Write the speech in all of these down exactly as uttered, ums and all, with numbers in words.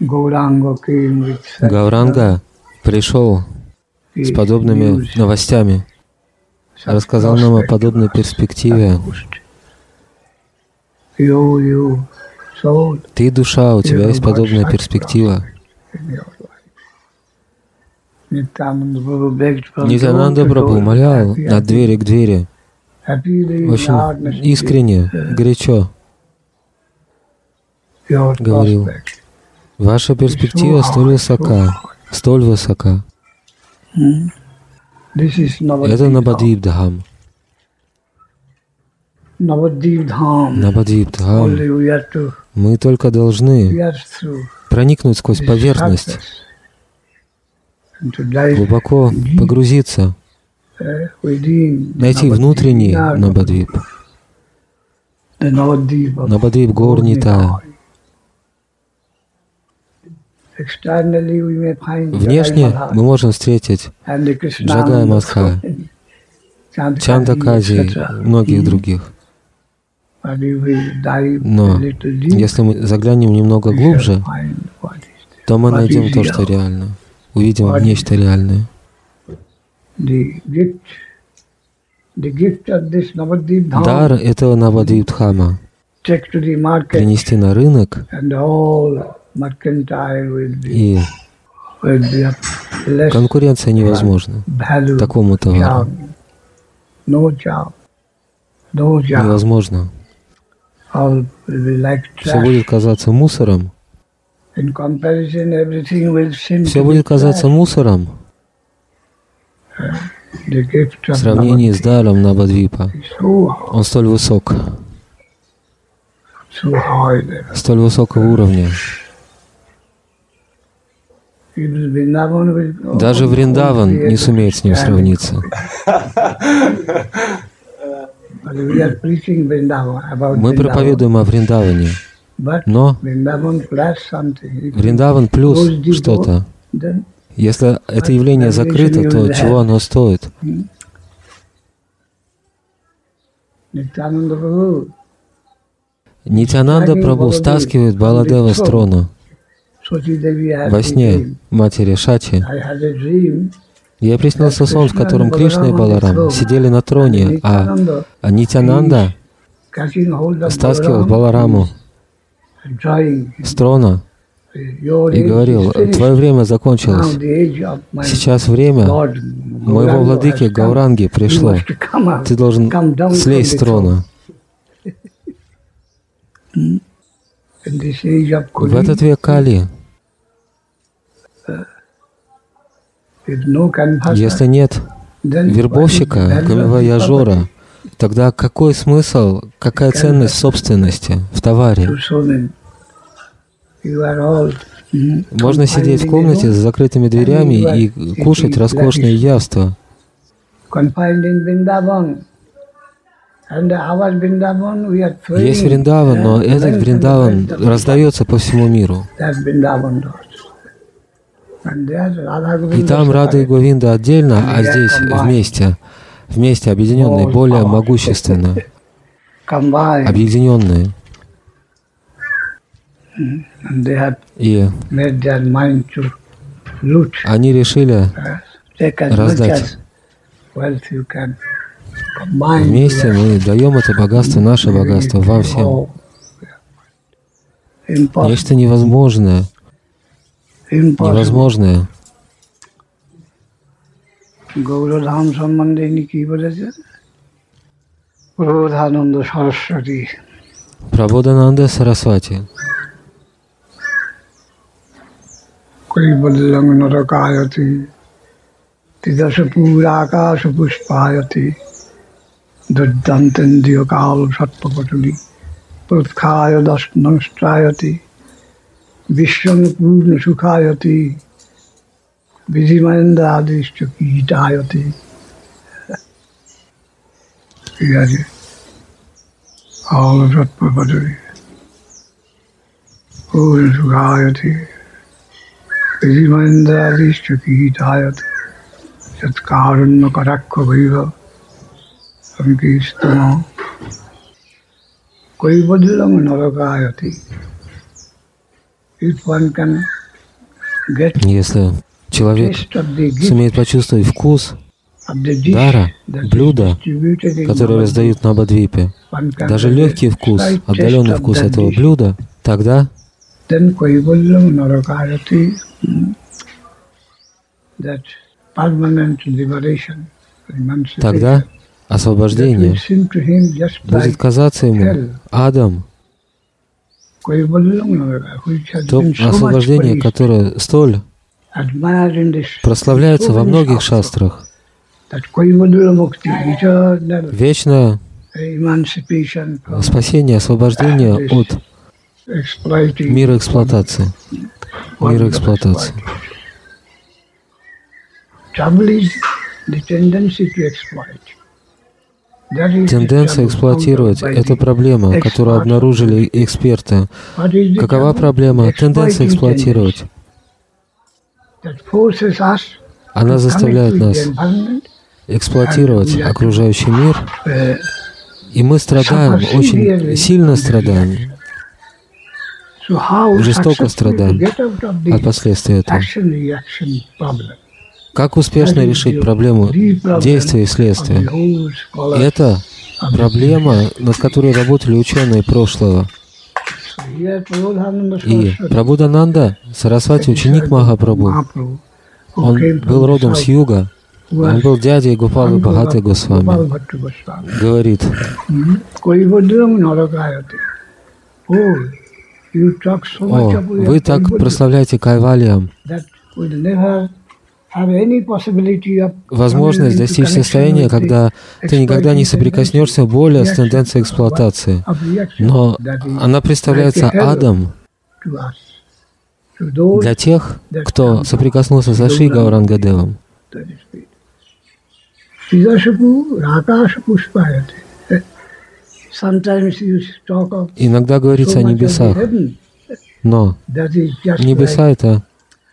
Гауранга пришел с подобными новостями, рассказал нам о подобной перспективе. Ты душа, у тебя есть подобная перспектива. Нитьянанда Прабху умолял от двери к двери, очень искренне, горячо говорил: ваша перспектива столь высока, столь высока. Это Навадвип-Дхам. Навадвип-Дхам. Мы только должны проникнуть сквозь поверхность, глубоко погрузиться, найти внутренний Навадвип. Навадвип Гаур Нитай. Внешне мы можем встретить Джагая Мадха, Чандакази и многих других. Но если мы заглянем немного глубже, то мы найдем то, что реально, увидим нечто реальное. Дар этого Навадвип-Дхама принести на рынок, и конкуренция невозможна такому товару. Невозможно. Все будет казаться мусором. Все будет казаться мусором в сравнении с даром Навадвипа. Он столь высок, столь высокого уровня. Даже Вриндаван не сумеет с ним сравниться. Мы проповедуем о Вриндаване, но Вриндаван плюс что-то. Если это явление закрыто, то чего оно стоит? Нитьянанда Прабху стаскивает Баладева с трона во сне матери Шачи. Я приснился сон, в котором Кришна и Баларам сидели на троне, а, а Нитьянанда стаскивал Балараму с трона и говорил: твое время закончилось. Сейчас время моего владыки Гауранги пришло. Ты должен слезть с трона. В этот век Кали, если нет вербовщика, камевояжора, тогда какой смысл, какая ценность собственности в товаре? Можно сидеть в комнате с закрытыми дверями и кушать роскошные явства. Есть Вриндаван, но этот Вриндаван раздается по всему миру. И там Рада и Говинда отдельно, а здесь вместе, вместе объединенные, более могущественно, объединенные. И они решили раздать. Вместе мы даем это богатство, наше богатство вам всем. Нечто невозможное. Невозможное. Гаурадхам সম্বন্ধে ইনি কি বলেছেন? প্রবোধানন্দ সরস্বতী। Prabodhananda Saraswati. কৈবল্যং নরকায়তি তিদশ পুরাকাশ পুষ্পায়তি দুর্দান্তেন্দ্রিয় কাল সর্পপটুলি প্রৎখায় দশনষ্টায়তি বিশ্বং পূর্ণ সুখায়তি বিধিমন্দাদিষ্ট কীটায়তি। ঠিক আছে, কাল সর্পপটুলি পূর্ণ সুখায়তি বিধিমন্দাদিষ্ট কীটায়তি সৎকারণ্য কটাক্ষ বৈভ সংকীর্তন কৈবল্যং নরকায়তি। Если человек сумеет почувствовать вкус дара, блюда, которые раздают на Бадвипе, даже легкий вкус, отдаленный вкус этого блюда, тогда тогда освобождение будет казаться ему адом. То освобождение, которое столь прославляется во многих шастрах, вечное спасение, освобождение от мира эксплуатации. Мира эксплуатации. Тенденция эксплуатировать — это проблема, которую обнаружили эксперты. Какова проблема? Тенденция эксплуатировать. Она заставляет нас эксплуатировать окружающий мир, и мы страдаем, очень сильно страдаем, жестоко страдаем от последствий этого. Как успешно решить проблему действия и следствия? Это проблема, над которой работали ученые прошлого. И Прабхудананда Сарасвати, ученик Махапрабху, он был родом с юга, он был дядей Гопалы Бхагавати Госвами, говорит: «О, вы так прославляете Кайвальям, возможность достичь состояния, когда ты никогда не соприкоснешься более с тенденцией эксплуатации. Но она представляется адом для тех, кто соприкоснулся со Шри Гауранга-девом». Иногда говорится о небесах, но небеса — это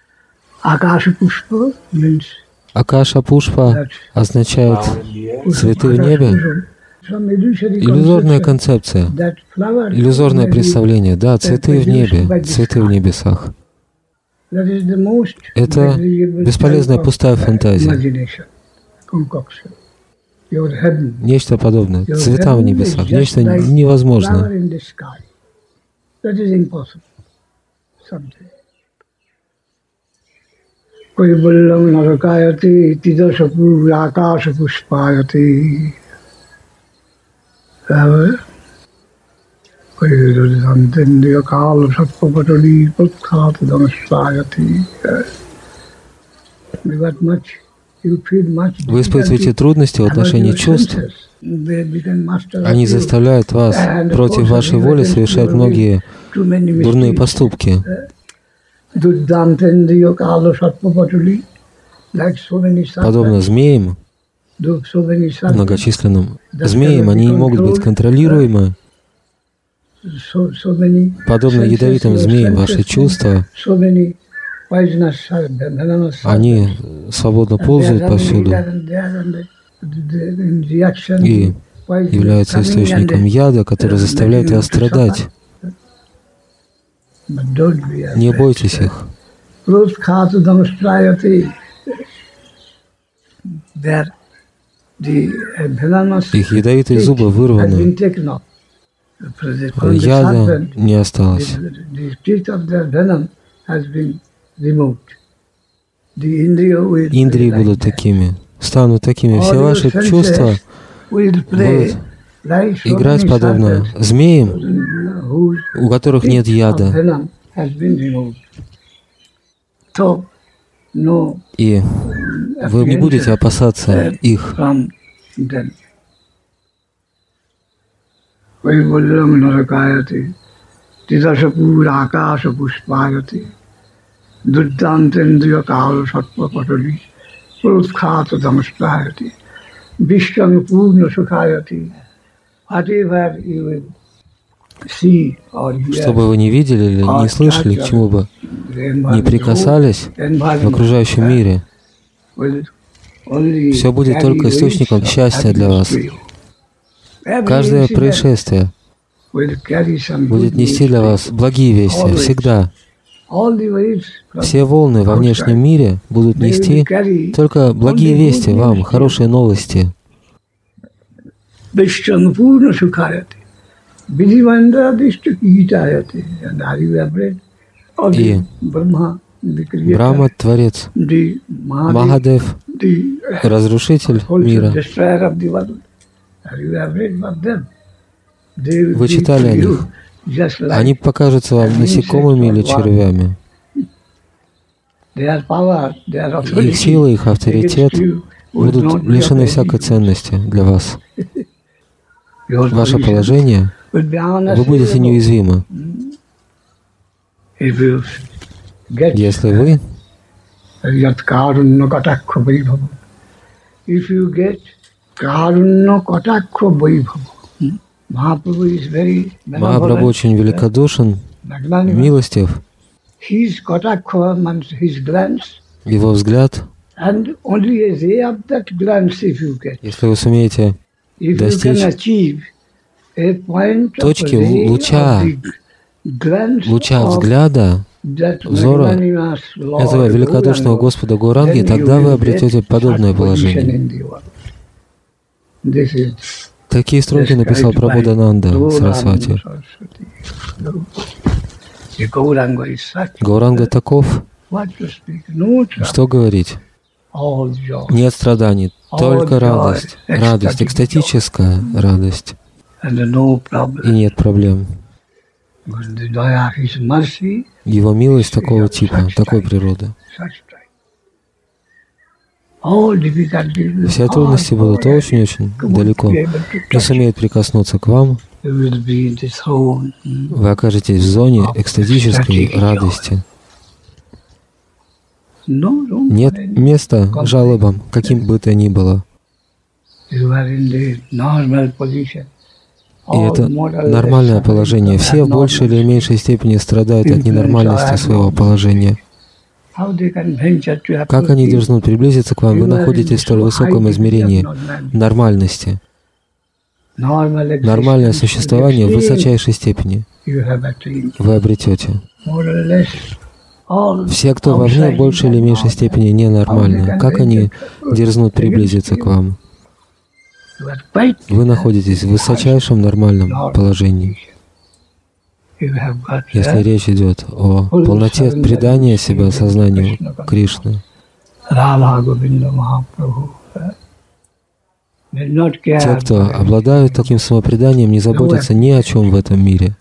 Акаша Пушпа означает цветы в небе. Иллюзорная концепция, иллюзорное представление. Да, цветы в небе, цветы в небесах. Это бесполезная пустая фантазия. Нечто подобное. Цвета в небесах. Нечто невозможное. Kaivallam narakayati tidasapu akasa pushpayati. Kaivallantendiya kala satpapatali putkhata damaspayati. We got much. Вы испытываете трудности в отношении чувств. Они заставляют вас против вашей воли совершать многие дурные поступки. Подобно змеям, многочисленным змеям, они не могут быть контролируемы. Подобно ядовитым змеям, ваши чувства, они свободно ползают повсюду и являются источником яда, который заставляет вас страдать. Не бойтесь их. Их ядовитые зубы вырваны. Яда не осталось. Индрии будут такими, станут такими. Все ваши чувства будут играть подобно змеям, у которых нет яда. И вы не будете опасаться их. Duddantendriya kala satpa patali prutkhata damaspayati vishwam purna sukhayati. Whatever you will see or hear, что бы вы не видели или не слышали, к чему бы не прикасались в окружающем мире, все будет только источником счастья для вас. Каждое происшествие будет нести для вас благие вести всегда. Все волны во внешнем мире будут нести только благие вести вам, хорошие новости. И Брахма — Творец, Махадев — Разрушитель мира. Вы читали о них. Они покажутся вам насекомыми или червями. Их сила, их авторитет будут лишены всякой ценности для вас. Ваше положение, вы будете неуязвимы. Если вы Махапрабху очень великодушен, милостив. Его взгляд, если вы сумеете достичь точки луча, луча взгляда, взора этого великодушного Господа Гауранги, тогда вы обретете подобное положение. Такие строки написал Прабодхананда Сарасвати. Гауранга таков, что говорить? Нет страданий, только радость, радость, экстатическая радость. И нет проблем. Его милость такого типа, такой природы. Все трудности будут очень-очень далеко. Не сумеют прикоснуться к вам. Вы окажетесь в зоне экстатической радости. Нет места жалобам, каким бы то ни было. И это нормальное положение. Все в большей или меньшей степени страдают от ненормальности своего положения. Как они дерзнут приблизиться к вам? Вы находитесь в столь высоком измерении нормальности. Нормальное существование в высочайшей степени вы обретете. Все, кто вовне, в большей или меньшей степени ненормальны. Как они дерзнут приблизиться к вам? Вы находитесь в высочайшем нормальном положении. Если речь идет о полноте предания себя сознанию Кришны. Те, кто обладают таким самопреданием, не заботятся ни о чем в этом мире.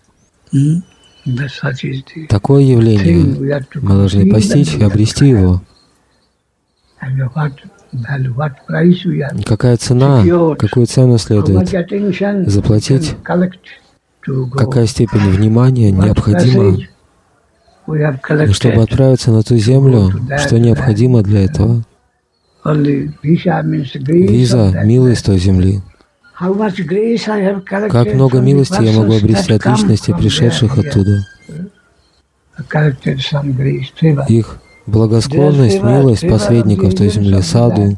Такое явление мы должны постичь и обрести его. Какая цена, какую цену следует заплатить, какая степень внимания необходима, чтобы отправиться на ту землю, что необходимо для этого. Виза — милость той земли. Как много милости я могу обрести от личностей, пришедших оттуда. Их благосклонность, милость посредников той земли, саду.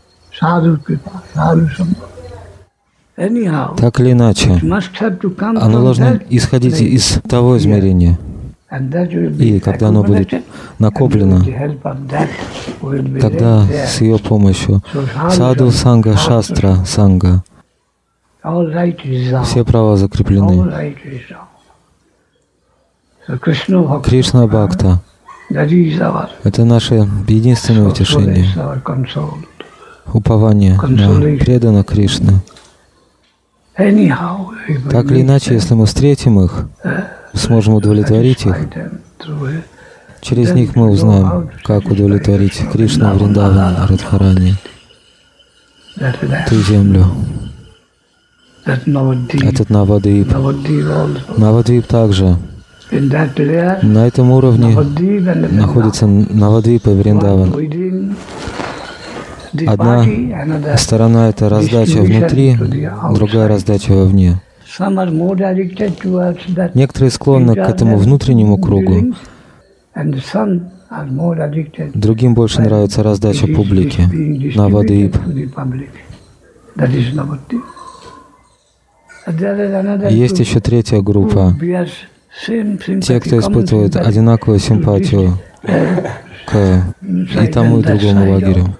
Так или иначе, оно должно исходить из того измерения. И когда оно будет накоплено, тогда с ее помощью саду, санга, шастра, санга, все права закреплены. Кришна Бхакта — это наше единственное утешение, упование на преданных Кришны. Так или иначе, если мы встретим их, сможем удовлетворить их, через них мы узнаем, как удовлетворить Кришну, Вриндаван, Радхарани, ту землю, этот Навадвип. Навадвип также. На этом уровне находится Навадвип и Вриндаван. Одна сторона — это раздача внутри, другая — раздача вовне. Некоторые склонны к этому внутреннему кругу, другим больше нравится раздача публике, Навадвип. Есть еще третья группа, те, кто испытывает одинаковую симпатию к и тому, и другому лагерю.